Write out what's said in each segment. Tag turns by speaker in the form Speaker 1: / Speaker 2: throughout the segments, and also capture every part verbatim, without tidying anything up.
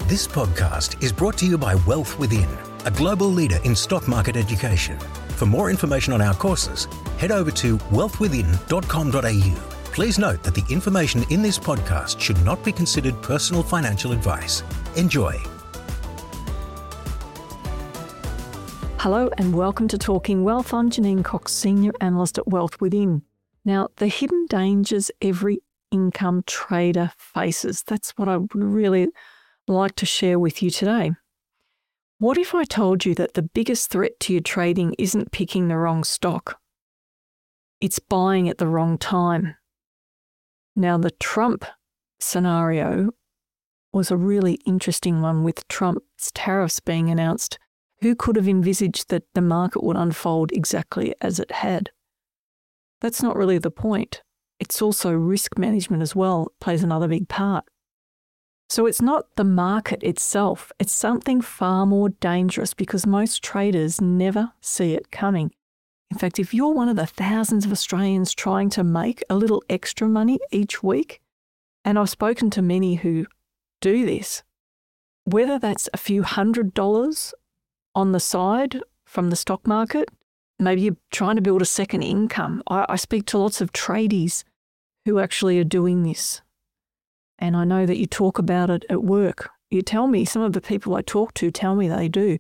Speaker 1: This podcast is brought to you by Wealth Within, a global leader in stock market education. For more information on our courses, head over to wealth within dot com dot a u. Please note that the information in this podcast should not be considered personal financial advice. Enjoy.
Speaker 2: Hello and welcome to Talking Wealth. I'm Janine Cox, Senior Analyst at Wealth Within. Now, the hidden dangers every income trader faces. That's what I would really like to share with you today. What if I told you that the biggest threat to your trading isn't picking the wrong stock? It's buying at the wrong time. Now, the Trump scenario was a really interesting one with Trump's tariffs being announced. Who could have envisaged that the market would unfold exactly as it had? That's not really the point. It's also risk management as well, plays another big part. So it's not the market itself, it's something far more dangerous because most traders never see it coming. In fact, if you're one of the thousands of Australians trying to make a little extra money each week, and I've spoken to many who do this, whether that's a few hundred dollars on the side from the stock market, maybe you're trying to build a second income. I, I speak to lots of tradies who actually are doing this. And I know that you talk about it at work. You tell me, some of the people I talk to tell me they do.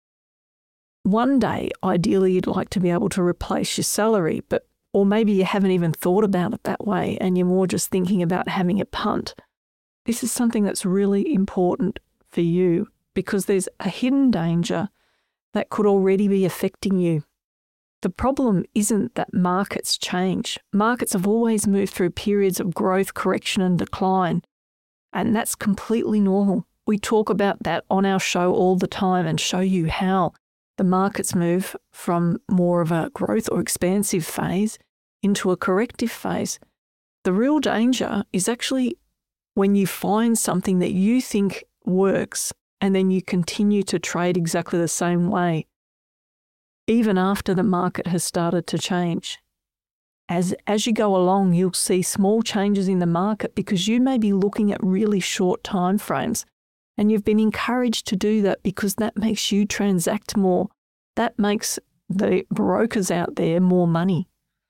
Speaker 2: One day, ideally, you'd like to be able to replace your salary, but or maybe you haven't even thought about it that way and you're more just thinking about having a punt. This is something that's really important for you because there's a hidden danger that could already be affecting you. The problem isn't that markets change. Markets have always moved through periods of growth, correction and decline, and that's completely normal. We talk about that on our show all the time and show you how the markets move from more of a growth or expansive phase into a corrective phase. The real danger is actually when you find something that you think works and then you continue to trade exactly the same way, even after the market has started to change. As, as you go along, you'll see small changes in the market because you may be looking at really short time frames and you've been encouraged to do that because that makes you transact more. That makes the brokers out there more money.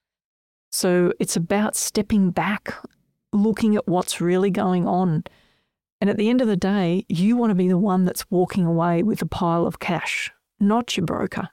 Speaker 2: So it's about stepping back, looking at what's really going on. And at the end of the day, you want to be the one that's walking away with a pile of cash, not your broker.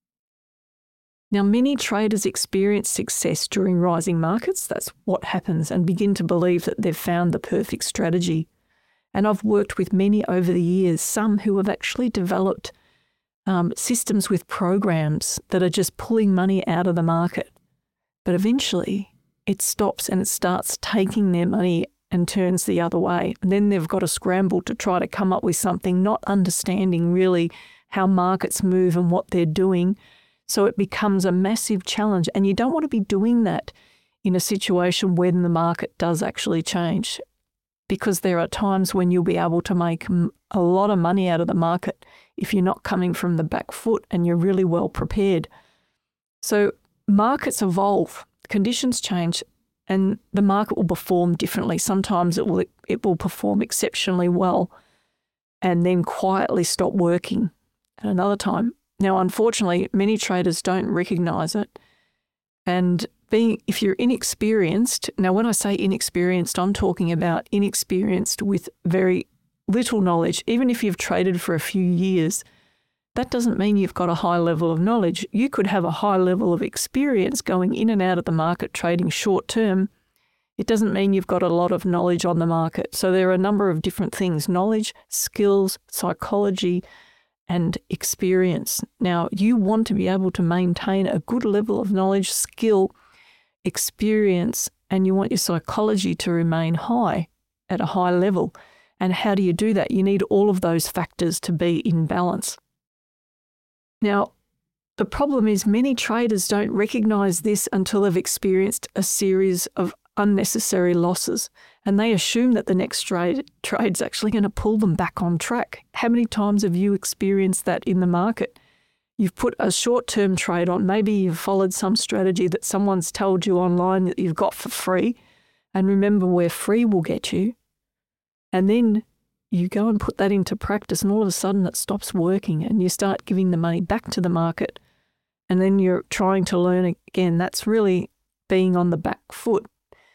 Speaker 2: Now, many traders experience success during rising markets. That's what happens, and begin to believe that they've found the perfect strategy. And I've worked with many over the years, some who have actually developed um, systems with programs that are just pulling money out of the market. But eventually it stops and it starts taking their money and turns the other way. And then they've got to scramble to try to come up with something, not understanding really how markets move and what they're doing. So it becomes a massive challenge. And you don't want to be doing that in a situation when the market does actually change, because there are times when you'll be able to make a lot of money out of the market if you're not coming from the back foot and you're really well prepared. So markets evolve, conditions change, and the market will perform differently. Sometimes it will it will perform exceptionally well and then quietly stop working at another time. Now, unfortunately, many traders don't recognise it. And being if you're inexperienced, now when I say inexperienced, I'm talking about inexperienced with very little knowledge. Even if you've traded for a few years, that doesn't mean you've got a high level of knowledge. You could have a high level of experience going in and out of the market, trading short term. It doesn't mean you've got a lot of knowledge on the market. So there are a number of different things: knowledge, skills, psychology, and experience. Now, you want to be able to maintain a good level of knowledge, skill, experience, and you want your psychology to remain high at a high level. And how do you do that? You need all of those factors to be in balance. Now, the problem is many traders don't recognise this until they've experienced a series of unnecessary losses, and they assume that the next trade trade's actually going to pull them back on track. How many times have you experienced that in the market? You've put a short-term trade on, maybe you've followed some strategy that someone's told you online that you've got for free, and remember where free will get you, and then you go and put that into practice, and all of a sudden it stops working and you start giving the money back to the market, and then you're trying to learn again. That's really being on the back foot.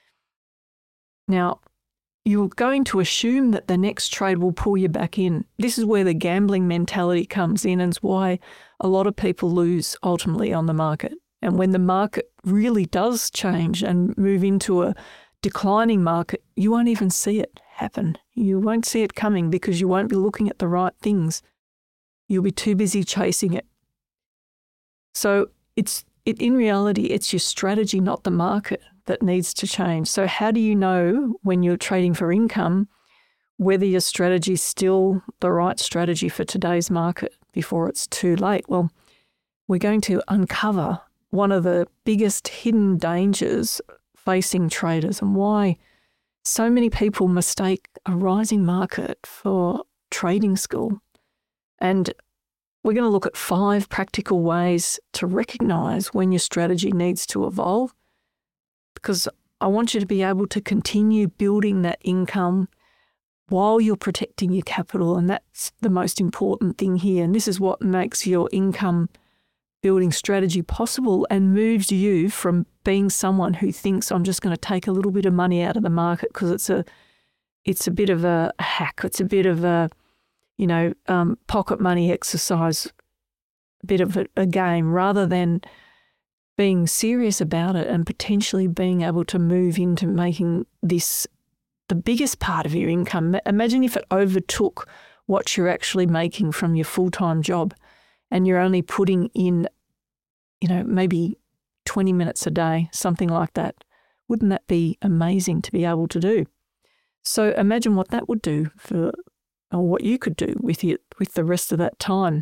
Speaker 2: Now, you're going to assume that the next trade will pull you back in. This is where the gambling mentality comes in, and it's why a lot of people lose ultimately on the market. And when the market really does change and move into a declining market, you won't even see it happen. You won't see it coming because you won't be looking at the right things. You'll be too busy chasing it. So it's it in reality, it's your strategy, not the market, that needs to change. So how do you know when you're trading for income whether your strategy is still the right strategy for today's market before it's too late? Well, we're going to uncover one of the biggest hidden dangers facing traders and why so many people mistake a rising market for trading school. And we're going to look at five practical ways to recognise when your strategy needs to evolve, because I want you to be able to continue building that income while you're protecting your capital, and that's the most important thing here. And this is what makes your income building strategy possible and moves you from being someone who thinks, I'm just going to take a little bit of money out of the market because it's a it's a bit of a hack, it's a bit of a, you know, um, pocket money exercise, a bit of a, a game, rather than being serious about it and potentially being able to move into making this the biggest part of your income. Imagine if it overtook what you're actually making from your full-time job and you're only putting in, you know, maybe twenty minutes a day, something like that. Wouldn't that be amazing to be able to do? So imagine what that would do for, or what you could do with it, with the rest of that time.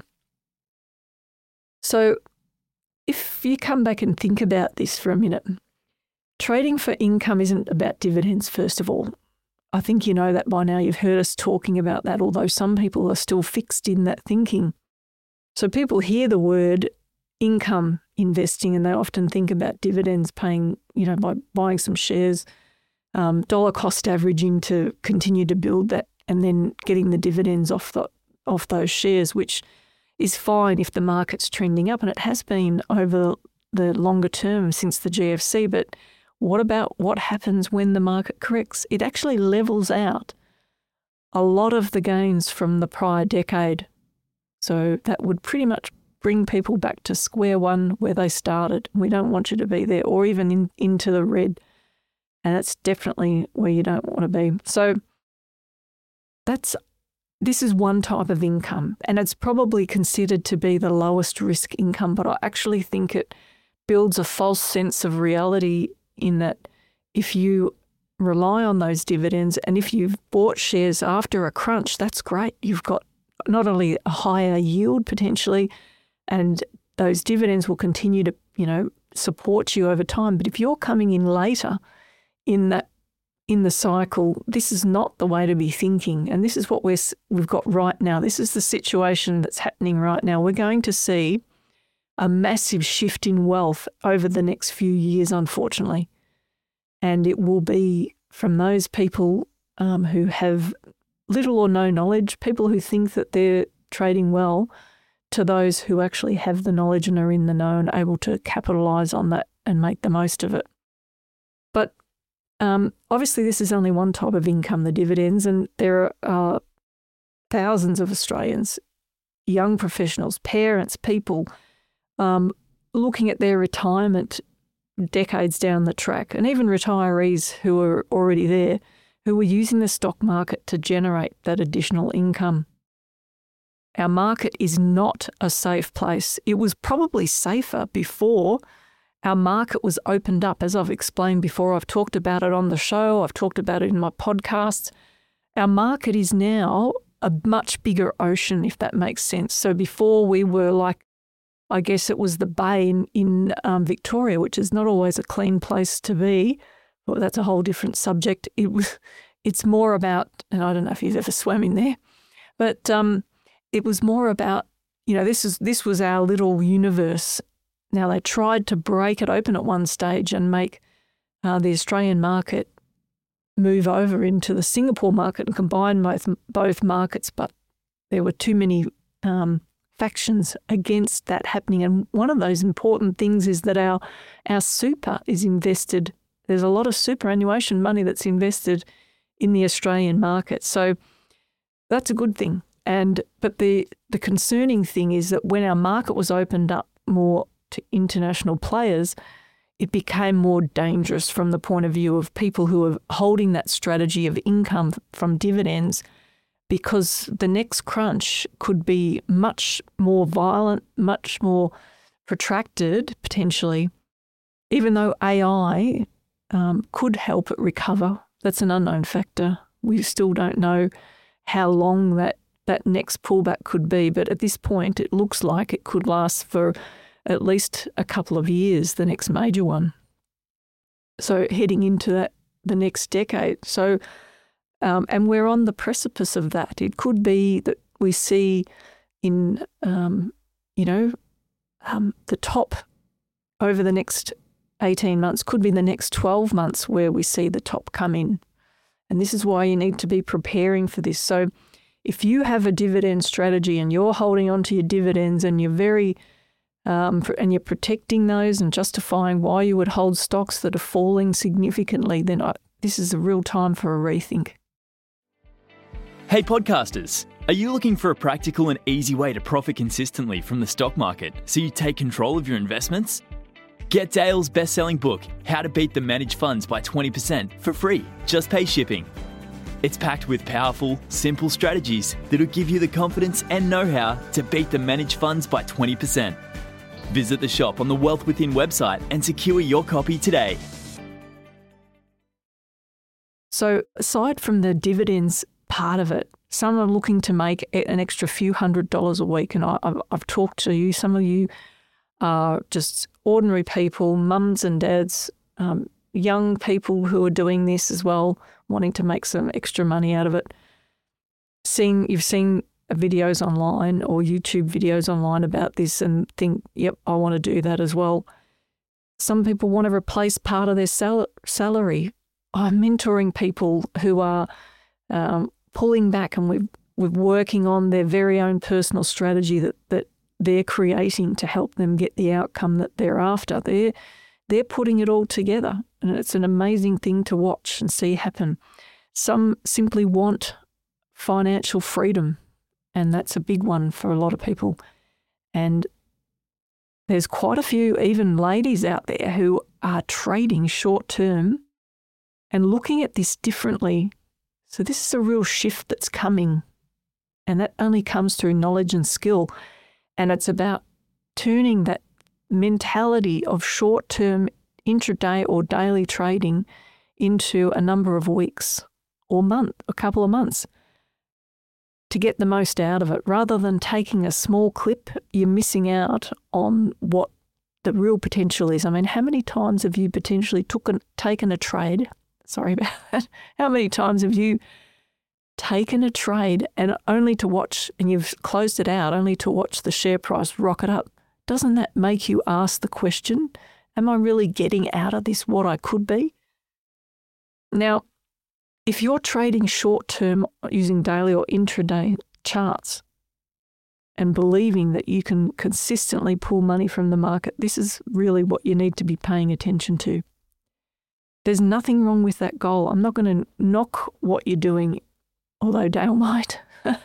Speaker 2: So if you come back and think about this for a minute, trading for income isn't about dividends, first of all. I think you know that by now. You've heard us talking about that, although some people are still fixed in that thinking. So people hear the word income investing and they often think about dividends, paying, you know, by buying some shares, um, dollar cost averaging to continue to build that and then getting the dividends off the, off those shares, which is fine if the market's trending up, and it has been over the longer term since the G F C. But what about what happens when the market corrects? It actually levels out a lot of the gains from the prior decade. So that would pretty much bring people back to square one where they started. We don't want you to be there, or even in, into the red. And that's definitely where you don't want to be. So that's this is one type of income, and it's probably considered to be the lowest risk income, but I actually think it builds a false sense of reality in that if you rely on those dividends and if you've bought shares after a crunch, that's great. You've got not only a higher yield potentially, and those dividends will continue to, you know, support you over time. But if you're coming in later in that in the cycle, this is not the way to be thinking. And this is what we're, we've got right now. This is the situation that's happening right now. We're going to see a massive shift in wealth over the next few years, unfortunately. And it will be from those people um, who have little or no knowledge, people who think that they're trading well, to those who actually have the knowledge and are in the know and able to capitalise on that and make the most of it. But um, obviously this is only one type of income, the dividends, and there are uh, thousands of Australians, young professionals, parents, people um, looking at their retirement decades down the track, and even retirees who are already there, who are using the stock market to generate that additional income. Our market is not a safe place. It was probably safer before our market was opened up. As I've explained before, I've talked about it on the show, I've talked about it in my podcasts. Our market is now a much bigger ocean, if that makes sense. So before we were like, I guess it was the bay in, in um, Victoria, which is not always a clean place to be. Well, that's a whole different subject. It was, it's more about, and I don't know if you've ever swam in there, but um, it was more about, you know, this is this was our little universe. Now, they tried to break it open at one stage and make uh, the Australian market move over into the Singapore market and combine both, both markets, but there were too many um, factions against that happening. And one of those important things is that our our super is invested. There's a lot of superannuation money that's invested in the Australian market. So that's a good thing. And but the the concerning thing is that when our market was opened up more to international players, it became more dangerous from the point of view of people who are holding that strategy of income from dividends, because the next crunch could be much more violent, much more protracted potentially, even though A I um, could help it recover. That's an unknown factor. We still don't know how long that, that next pullback could be, but at this point it looks like it could last for at least a couple of years, the next major one. So heading into that the next decade. So, um, and we're on the precipice of that. It could be that we see in, um, you know, um, the top over the next eighteen months, could be the next twelve months where we see the top come in. And this is why you need to be preparing for this. So if you have a dividend strategy and you're holding on to your dividends and you're very Um, and you're protecting those and justifying why you would hold stocks that are falling significantly, then I, this is a real time for a rethink.
Speaker 3: Hey podcasters, are you looking for a practical and easy way to profit consistently from the stock market so you take control of your investments? Get Dale's best-selling book, How to Beat the Managed Funds by twenty percent, for free. Just pay shipping. It's packed with powerful, simple strategies that'll give you the confidence and know-how to beat the managed funds by twenty percent. Visit the shop on the Wealth Within website and secure your copy today.
Speaker 2: So aside from the dividends part of it, some are looking to make an extra few hundred dollars a week. And I, I've, I've talked to you. Some of you are just ordinary people, mums and dads, um, young people who are doing this as well, wanting to make some extra money out of it. Seeing, you've seen videos online or YouTube videos online about this and think, yep, I want to do that as well. Some people want to replace part of their sal- salary. I'm mentoring people who are um, pulling back and we're, we're working on their very own personal strategy that, that they're creating to help them get the outcome that they're after. They're, they're putting it all together, and it's an amazing thing to watch and see happen. Some simply want financial freedom, and that's a big one for a lot of people. And there's quite a few, even ladies out there, who are trading short term and looking at this differently. So this is a real shift that's coming, and that only comes through knowledge and skill. And it's about turning that mentality of short-term intraday or daily trading into a number of weeks or month, a couple of months, to get the most out of it. Rather than taking a small clip, you're missing out on what the real potential is. I mean, how many times have you potentially took an, taken a trade? Sorry about that. How many times have you taken a trade and only to watch, and you've closed it out, only to watch the share price rocket up? Doesn't that make you ask the question, am I really getting out of this what I could be? Now, if you're trading short-term using daily or intraday charts and believing that you can consistently pull money from the market, this is really what you need to be paying attention to. There's nothing wrong with that goal. I'm not going to knock what you're doing, although Dale might.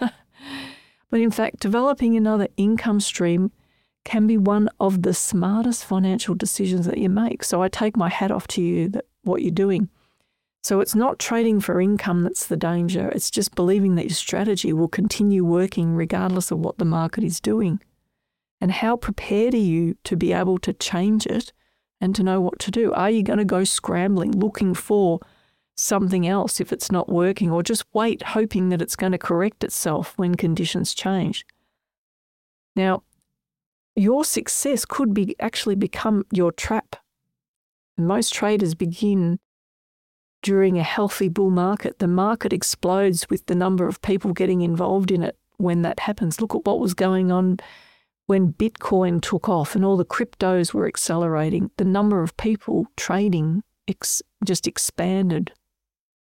Speaker 2: But in fact, developing another income stream can be one of the smartest financial decisions that you make. So I take my hat off to you that what you're doing. So it's not trading for income that's the danger. It's just believing that your strategy will continue working regardless of what the market is doing. And how prepared are you to be able to change it and to know what to do? Are you going to go scrambling, looking for something else if it's not working, or just wait, hoping that it's going to correct itself when conditions change? Now, your success could be actually become your trap. Most traders begin during a healthy bull market. The market explodes with the number of people getting involved in it when that happens. Look at what was going on when Bitcoin took off and all the cryptos were accelerating. The number of people trading ex- just expanded.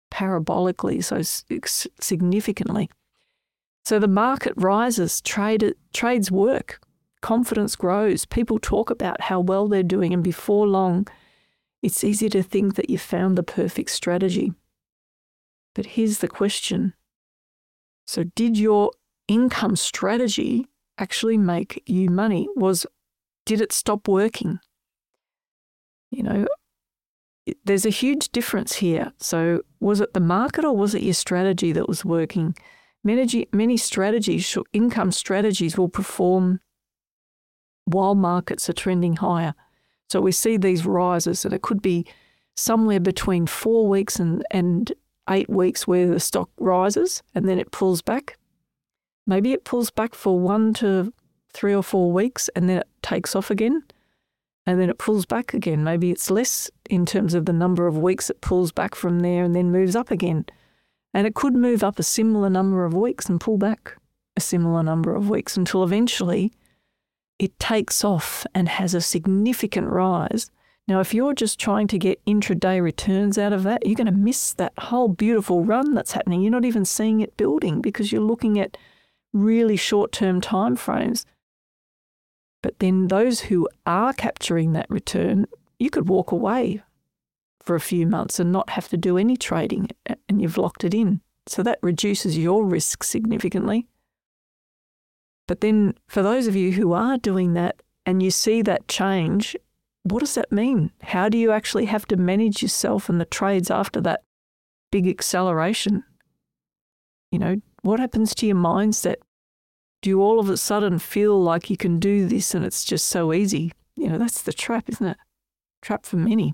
Speaker 2: parabolically, so significantly. So the market rises, trade, trades work, confidence grows, people talk about how well they're doing, and before long, it's easy to think that you've found the perfect strategy. But here's the question. So did your income strategy actually make you money? Was, did it stop working? You know, there's a huge difference here. So was it the market or was it your strategy that was working? Many, many strategies, income strategies will perform while markets are trending higher. So we see these rises, and it could be somewhere between four weeks and, and eight weeks where the stock rises and then it pulls back. Maybe it pulls back for one to three or four weeks and then it takes off again. And then it pulls back again. Maybe it's less in terms of the number of weeks it pulls back from there and then moves up again. And it could move up a similar number of weeks and pull back a similar number of weeks until eventually it takes off and has a significant rise. Now, if you're just trying to get intraday returns out of that, you're going to miss that whole beautiful run that's happening. You're not even seeing it building because you're looking at really short-term time frames. But then those who are capturing that return, you could walk away for a few months and not have to do any trading, and you've locked it in. So that reduces your risk significantly. But then for those of you who are doing that and you see that change, what does that mean? How do you actually have to manage yourself and the trades after that big acceleration? You know, what happens to your mindset? Do you all of a sudden feel like you can do this and it's just so easy? You know, that's the trap, isn't it? Trap for many.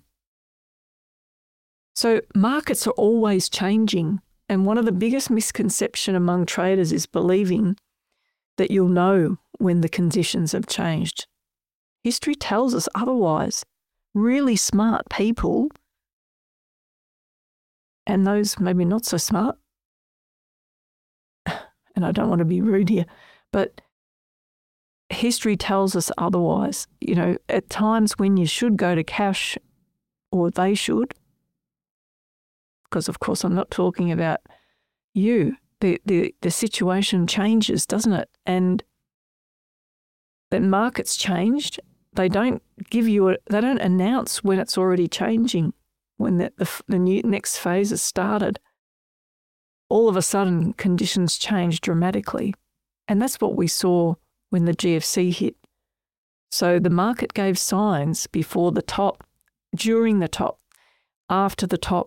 Speaker 2: So markets are always changing. And one of the biggest misconceptions among traders is believing that you'll know when the conditions have changed. History tells us otherwise. Really smart people, and those maybe not so smart, and I don't want to be rude here, but history tells us otherwise. You know, at times when you should go to cash, or they should, because of course I'm not talking about you, the, the, the situation changes, doesn't it? And the market's changed. They don't give you a, they don't announce when it's already changing, when the, the, the new, next phase has started. All of a sudden, conditions change dramatically. And that's what we saw when the G F C hit. So the market gave signs before the top, during the top, after the top.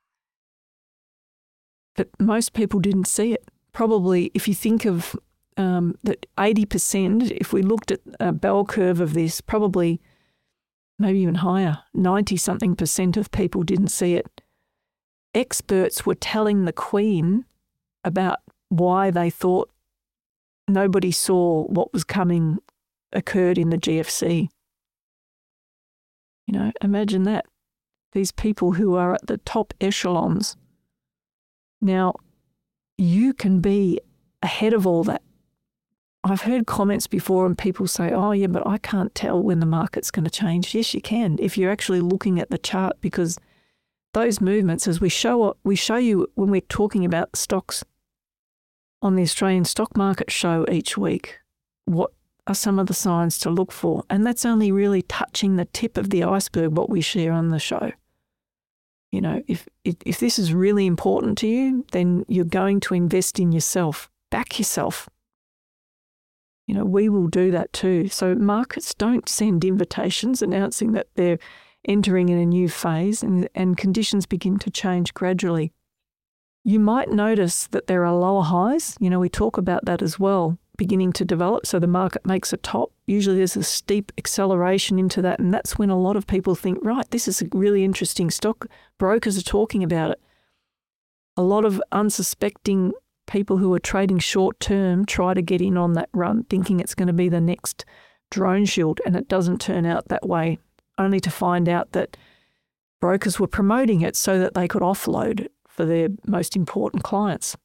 Speaker 2: But most people didn't see it. Probably, if you think of um, that eighty percent, if we looked at a bell curve of this, probably maybe even higher, ninety-something percent of people didn't see it. Experts were telling the Queen about why they thought nobody saw what was coming occurred in the G F C. You know, imagine that. These people who are at the top echelons. Now, you can be ahead of all that. I've heard comments before and people say, oh yeah, but I can't tell when the market's going to change. Yes, you can if you're actually looking at the chart, because those movements, as we show we show you when we're talking about stocks on the Australian stock market show each week, what are some of the signs to look for? And that's only really touching the tip of the iceberg, what we share on the show. You know, if, if if this is really important to you, then you're going to invest in yourself. Back yourself. You know, we will do that too. So markets don't send invitations announcing that they're entering in a new phase, and, and conditions begin to change gradually. You might notice that there are lower highs. You know, we talk about that as well, beginning to develop. So the market makes a top. Usually there's a steep acceleration into that, and that's when a lot of people think, right, this is a really interesting stock. Brokers are talking about it. A lot of unsuspecting people who are trading short term try to get in on that run, thinking it's going to be the next DroneShield, and it doesn't turn out that way, only to find out that brokers were promoting it so that they could offload it for their most important clients.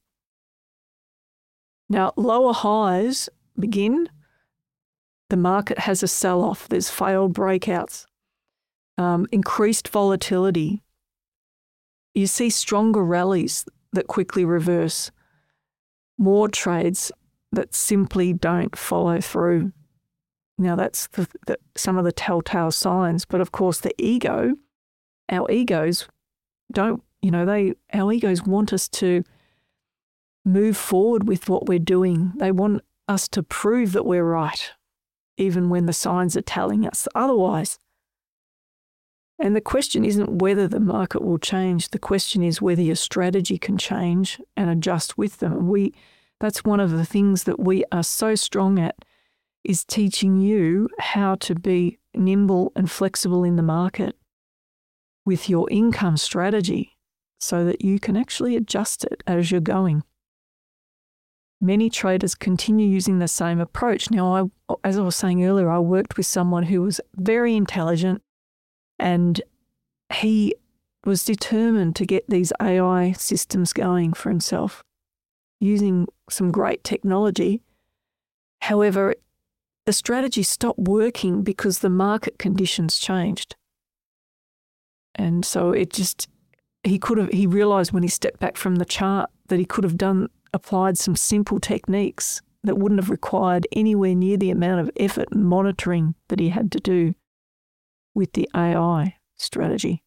Speaker 2: Now, lower highs begin. The market has a sell-off. There's failed breakouts, um, increased volatility. you see stronger rallies that quickly reverse, more trades that simply don't follow through. Now, that's the, the, some of the telltale signs. But of course, the ego, our egos don't, you know, they, our egos want us to move forward with what we're doing. They want us to prove that we're right, even when the signs are telling us otherwise. And the question isn't whether the market will change. The question is whether your strategy can change and adjust with them. We, that's one of the things that we are so strong at, is teaching you how to be nimble and flexible in the market with your income strategy so that you can actually adjust it as you're going. Many traders continue using the same approach. Now, I, as I was saying earlier, I worked with someone who was very intelligent, and he was determined to get these A I systems going for himself using some great technology. However, the strategy stopped working because the market conditions changed. And so it just, he could have, he realized when he stepped back from the chart that he could have done, applied some simple techniques that wouldn't have required anywhere near the amount of effort and monitoring that he had to do with the A I strategy.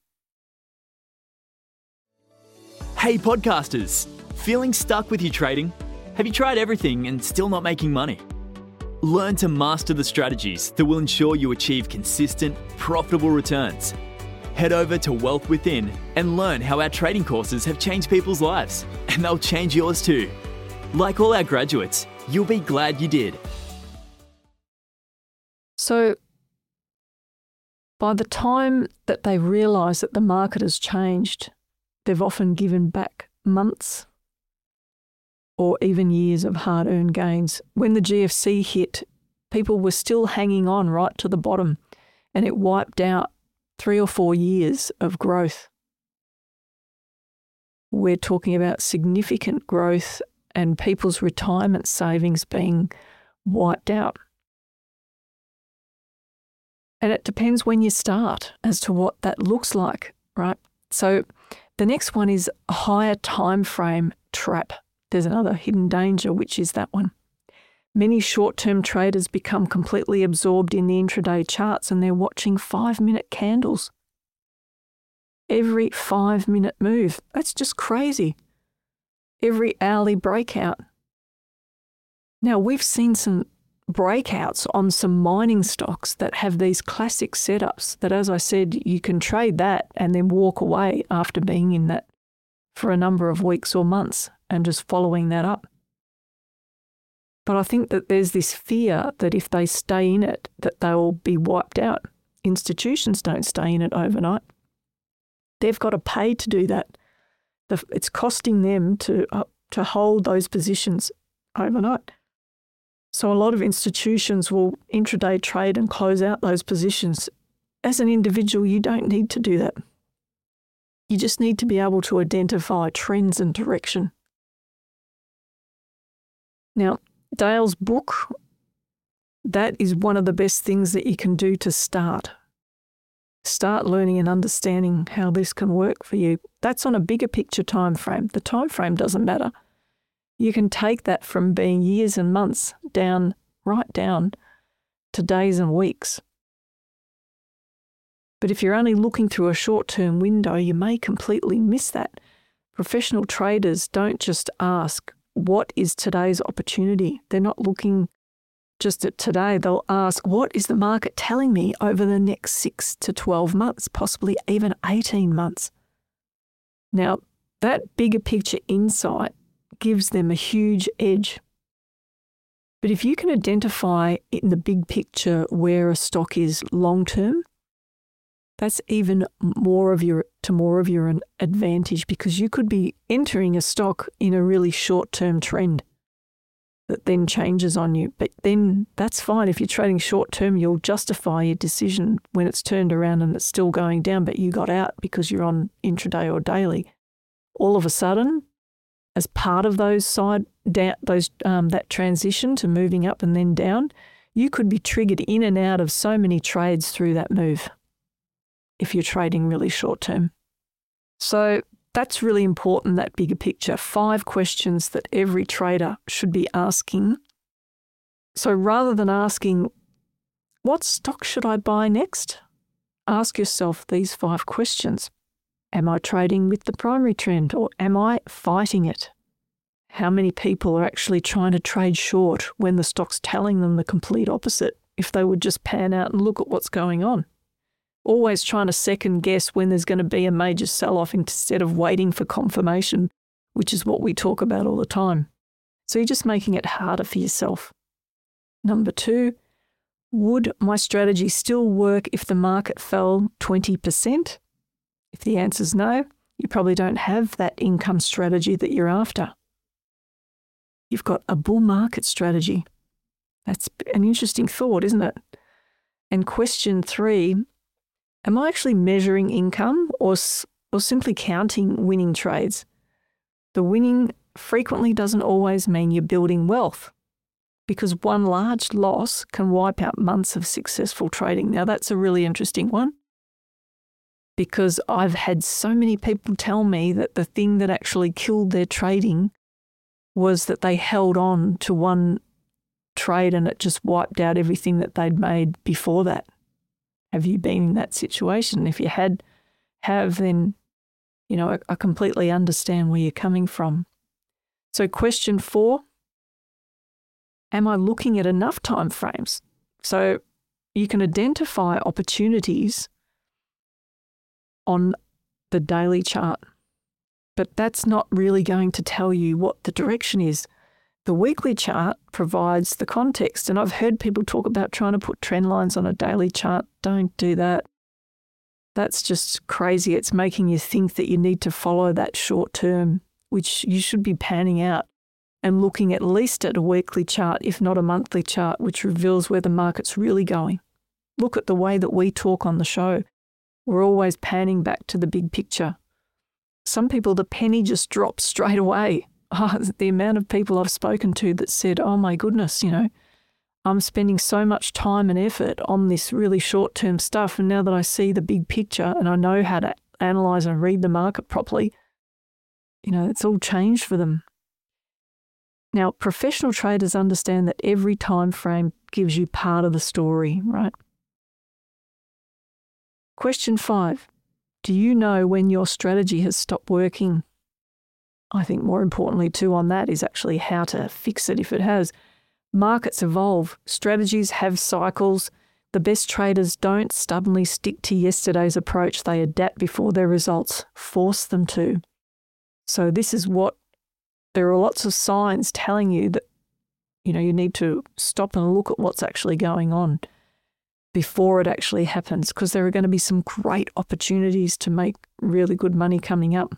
Speaker 3: Hey podcasters, feeling stuck with your trading? Have you tried everything and still not making money? Learn to master the strategies that will ensure you achieve consistent, profitable returns. Head over to Wealth Within and learn how our trading courses have changed people's lives, and they'll change yours too. Like all our graduates, you'll be glad you did.
Speaker 2: So, by the time that they realise that the market has changed, they've often given back months or even years of hard-earned gains. When the G F C hit, people were still hanging on right to the bottom, and it wiped out three or four years of growth. We're talking about significant growth and people's retirement savings being wiped out. And it depends when you start as to what that looks like, right? So the next one is a higher time frame trap. There's another hidden danger, which is that one. Many short-term traders become completely absorbed in the intraday charts, and they're watching five-minute candles. Every five-minute move. That's just crazy. Every hourly breakout. Now, we've seen some breakouts on some mining stocks that have these classic setups that, as I said, you can trade that and then walk away after being in that for a number of weeks or months and just following that up. But I think that there's this fear that if they stay in it, that they'll be wiped out. Institutions don't stay in it overnight. They've got to pay to do that. It's costing them to uh, to hold those positions overnight. So a lot of institutions will intraday trade and close out those positions. As an individual, you don't need to do that. You just need to be able to identify trends and direction. Now, Dale's book, that is one of the best things that you can do to start. Start learning and understanding how this can work for you. That's on a bigger picture time frame. The time frame doesn't matter. You can take that from being years and months down, right down to days and weeks. But if you're only looking through a short-term window, you may completely miss that. Professional traders don't just ask, what is today's opportunity? They're not looking just at today. They'll ask, what is the market telling me over the next six to twelve months, possibly even eighteen months? Now, that bigger picture insight gives them a huge edge. But if you can identify in the big picture where a stock is long-term, that's even more of your to more of your advantage, because you could be entering a stock in a really short-term trend that then changes on you. But then that's fine. If you're trading short-term, you'll justify your decision when it's turned around and it's still going down, but you got out because you're on intraday or daily. All of a sudden, as part of those side down, those um, that transition to moving up and then down, you could be triggered in and out of so many trades through that move if you're trading really short term. So that's really important, that bigger picture. Five questions that every trader should be asking. So rather than asking, what stock should I buy next? Ask yourself these five questions. Am I trading with the primary trend, or am I fighting it? How many people are actually trying to trade short when the stock's telling them the complete opposite, if they would just pan out and look at what's going on? Always trying to second guess when there's going to be a major sell-off instead of waiting for confirmation, which is what we talk about all the time. So you're just making it harder for yourself. Number two, would my strategy still work if the market fell twenty percent? If the answer is no, you probably don't have that income strategy that you're after. You've got a bull market strategy. That's an interesting thought, isn't it? And question three, am I actually measuring income or, or simply counting winning trades? The winning frequently doesn't always mean you're building wealth, because one large loss can wipe out months of successful trading. Now, that's a really interesting one, because I've had so many people tell me that the thing that actually killed their trading was that they held on to one trade and it just wiped out everything that they'd made before that. Have you been in that situation? If you had, have, then, you know, I, I completely understand where you're coming from. So question four, am I looking at enough time frames? So you can identify opportunities on the daily chart, but that's not really going to tell you what the direction is. The weekly chart provides the context, and I've heard people talk about trying to put trend lines on a daily chart. Don't do that. That's just crazy. It's making you think that you need to follow that short term, which you should be panning out and looking at least at a weekly chart, if not a monthly chart, which reveals where the market's really going. Look at the way that we talk on the show. We're always panning back to the big picture. Some people, the penny just drops straight away. Oh, the amount of people I've spoken to that said, oh my goodness, you know, I'm spending so much time and effort on this really short-term stuff, and now that I see the big picture and I know how to analyse and read the market properly, you know, it's all changed for them. Now, professional traders understand that every time frame gives you part of the story, right? Question five, do you know when your strategy has stopped working? I think more importantly too on that is actually how to fix it if it has. Markets evolve, strategies have cycles. The best traders don't stubbornly stick to yesterday's approach. They adapt before their results force them to. So this is what, there are lots of signs telling you that, you know, you need to stop and look at what's actually going on before it actually happens, because there are going to be some great opportunities to make really good money coming up.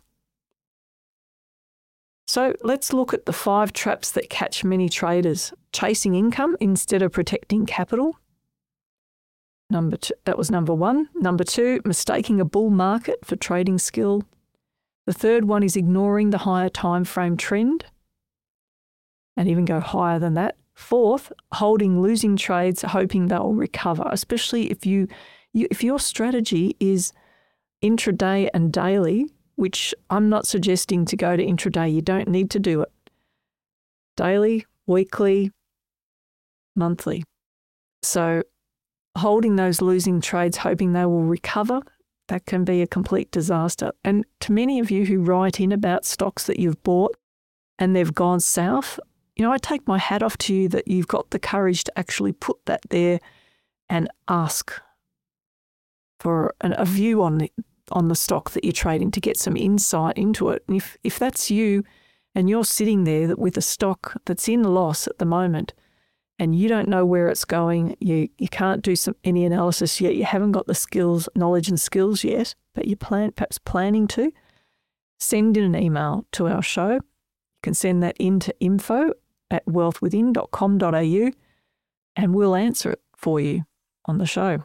Speaker 2: So let's look at the five traps that catch many traders. Chasing income instead of protecting capital. Number two, that was number one. Number two, mistaking a bull market for trading skill. The third one is ignoring the higher time frame trend, and even go higher than that. Fourth, holding losing trades, hoping they'll recover, especially if you, you if your strategy is intraday and daily, which I'm not suggesting to go to intraday. You don't need to do it. Daily, weekly, monthly. So holding those losing trades, hoping they will recover, that can be a complete disaster. And to many of you who write in about stocks that you've bought and they've gone south, you know, I take my hat off to you that you've got the courage to actually put that there and ask for an, a view on the on the stock that you're trading to get some insight into it. And if, if that's you and you're sitting there with a stock that's in loss at the moment and you don't know where it's going, you you can't do some any analysis yet, you haven't got the skills, knowledge and skills yet, but you're plan, perhaps planning to, send in an email to our show. You can send that in to info at wealth within dot com dot a u and we'll answer it for you on the show.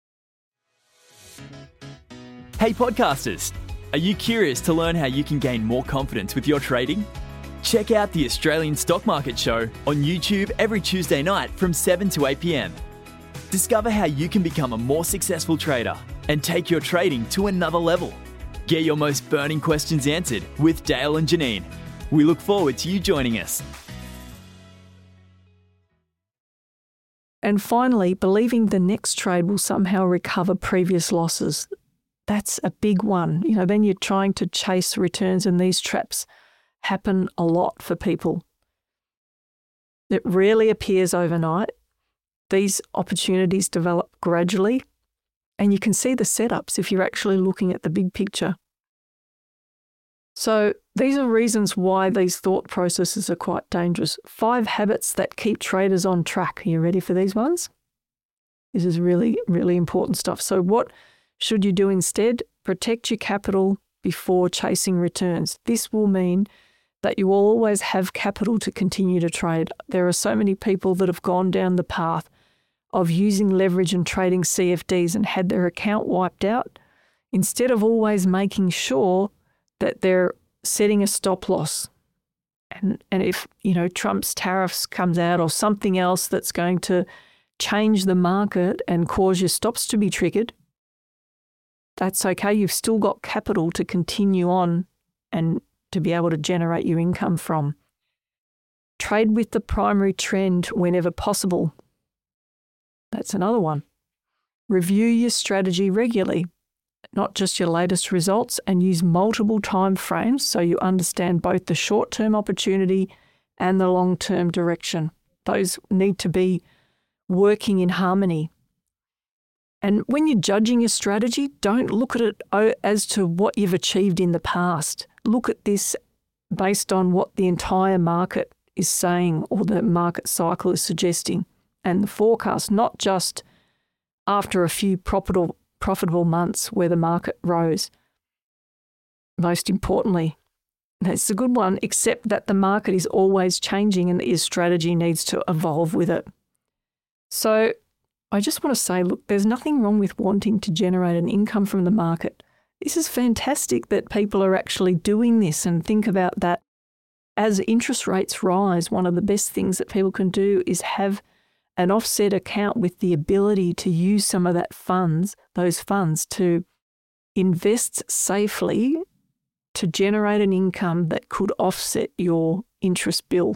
Speaker 3: Hey podcasters, are you curious to learn how you can gain more confidence with your trading? Check out the Australian Stock Market Show on YouTube every Tuesday night from seven to eight p.m. Discover how you can become a more successful trader and take your trading to another level. Get your most burning questions answered with Dale and Janine. We look forward to you joining us.
Speaker 2: And finally, believing the next trade will somehow recover previous losses. That's a big one. You know, then you're trying to chase returns, and these traps happen a lot for people. It rarely appears overnight. These opportunities develop gradually, and you can see the setups if you're actually looking at the big picture. So these are reasons why these thought processes are quite dangerous. Five habits that keep traders on track. Are you ready for these ones? This is really, really important stuff. So what should you do instead? Protect your capital before chasing returns. This will mean that you will always have capital to continue to trade. There are so many people that have gone down the path of using leverage and trading C F Ds and had their account wiped out, instead of always making sure that they're setting a stop loss. And, and if, you know, Trump's tariffs comes out or something else that's going to change the market and cause your stops to be triggered, that's okay. You've still got capital to continue on and to be able to generate your income from. Trade with the primary trend whenever possible. That's another one. Review your strategy regularly, not just your latest results, and use multiple time frames so you understand both the short-term opportunity and the long-term direction. Those need to be working in harmony. And when you're judging your strategy, don't look at it as to what you've achieved in the past. Look at this based on what the entire market is saying or the market cycle is suggesting, and the forecast, not just after a few profitable, profitable months where the market rose. Most importantly, that's a good one, except that the market is always changing and that your strategy needs to evolve with it. So I just want to say, look, there's nothing wrong with wanting to generate an income from the market. This is fantastic that people are actually doing this, and think about that. As interest rates rise, one of the best things that people can do is have an offset account with the ability to use some of that funds, those funds to invest safely to generate an income that could offset your interest bill.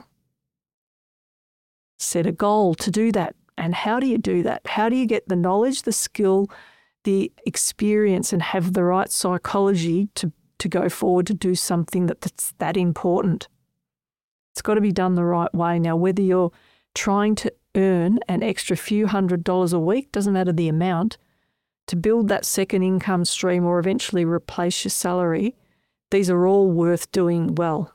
Speaker 2: Set a goal to do that. And how do you do that? How do you get the knowledge, the skill, the experience, and have the right psychology to, to go forward to do something that, that's that important? It's got to be done the right way. Now, whether you're trying to earn an extra few hundred dollars a week, doesn't matter the amount, to build that second income stream or eventually replace your salary, these are all worth doing well.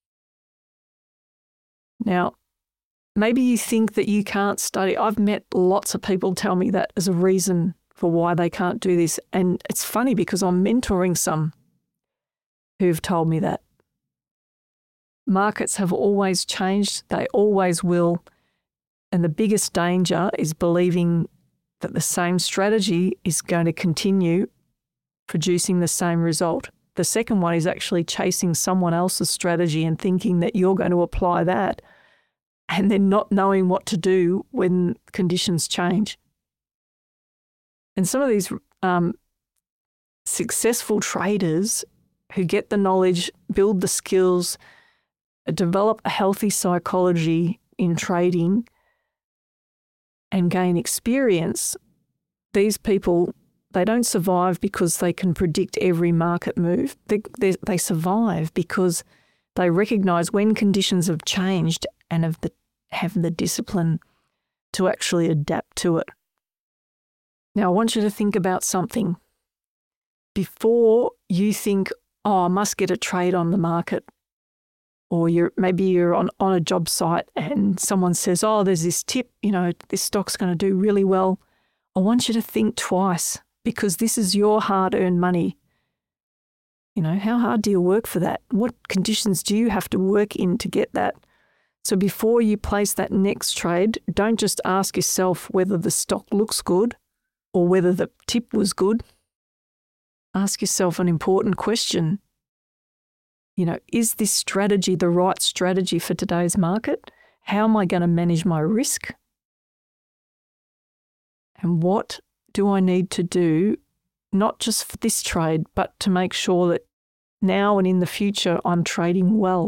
Speaker 2: Now, maybe you think that you can't study. I've met lots of people tell me that as a reason for why they can't do this. And it's funny because I'm mentoring some who've told me that. Markets have always changed. They always will. And the biggest danger is believing that the same strategy is going to continue producing the same result. The second one is actually chasing someone else's strategy and thinking that you're going to apply that, and then not knowing what to do when conditions change. And some of these um, successful traders who get the knowledge, build the skills, develop a healthy psychology in trading and gain experience, these people, they don't survive because they can predict every market move. They, they, they survive because they recognise when conditions have changed and have the, have the discipline to actually adapt to it. Now, I want you to think about something. Before you think, oh, I must get a trade on the market, or you're maybe you're on, on a job site and someone says, oh, there's this tip, you know, this stock's going to do really well. I want you to think twice, because this is your hard-earned money. You know, how hard do you work for that? What conditions do you have to work in to get that? So before you place that next trade, don't just ask yourself whether the stock looks good or whether the tip was good. Ask yourself an important question. You know, is this strategy the right strategy for today's market? How am I going to manage my risk? And what do I need to do not just for this trade, but to make sure that now and in the future I'm trading well.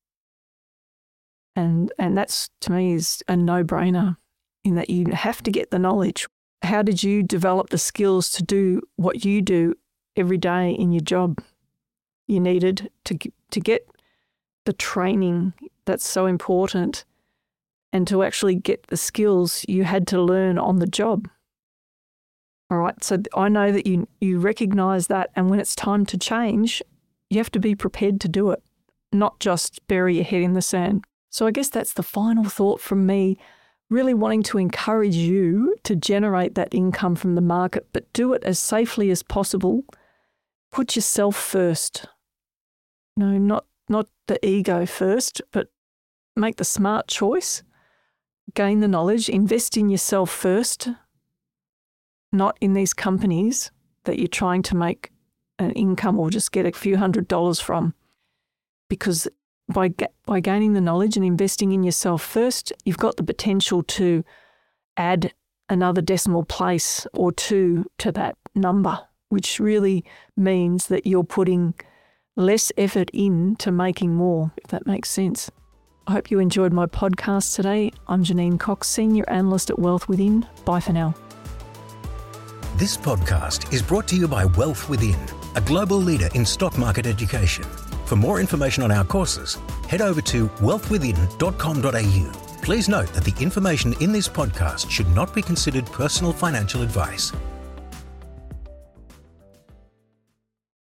Speaker 2: And and that's, to me, is a no-brainer in that you have to get the knowledge. How did you develop the skills to do what you do every day in your job? You needed to to get the training that's so important, and to actually get the skills you had to learn on the job. All right, so I know that you you recognise that, and when it's time to change, you have to be prepared to do it, not just bury your head in the sand. So I guess that's the final thought from me, really wanting to encourage you to generate that income from the market, but do it as safely as possible. Put yourself first. No, not not the ego first, but make the smart choice. Gain the knowledge, invest in yourself first, not in these companies that you're trying to make an income or just get a few hundred dollars from. Because by ga- by gaining the knowledge and investing in yourself first, you've got the potential to add another decimal place or two to that number, which really means that you're putting less effort in to making more, if that makes sense. I hope you enjoyed my podcast today. I'm Janine Cox, Senior Analyst at Wealth Within. Bye for now.
Speaker 1: This podcast is brought to you by Wealth Within, a global leader in stock market education. For more information on our courses, head over to wealth within dot com dot a u. Please note that the information in this podcast should not be considered personal financial advice.